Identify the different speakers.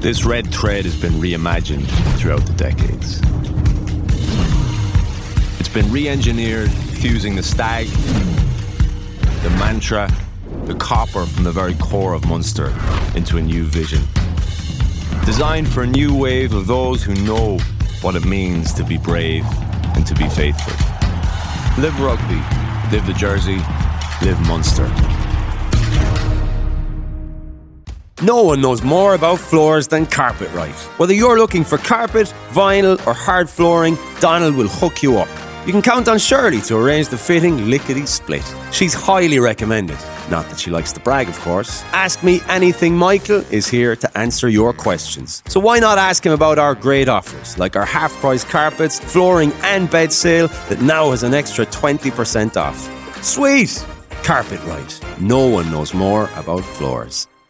Speaker 1: This red thread has been reimagined throughout the decades. It's been re-engineered, fusing the stag, the mantra, the copper from the very core of Munster into a new vision. Designed for a new wave of those who know what it means to be brave and to be faithful. Live rugby, live the jersey, live Munster.
Speaker 2: No one knows more about floors than Carpetright. Whether you're looking for carpet, vinyl or hard flooring, Donald will hook you up. You can count on Shirley to arrange the fitting lickety-split. She's highly recommended. Not that she likes to brag, of course. Ask Me Anything Michael is here to answer your questions. So why not ask him about our great offers, like our half-price carpets, flooring and bed sale that now has an extra 20% off. Sweet! Carpetright. No one knows more about floors.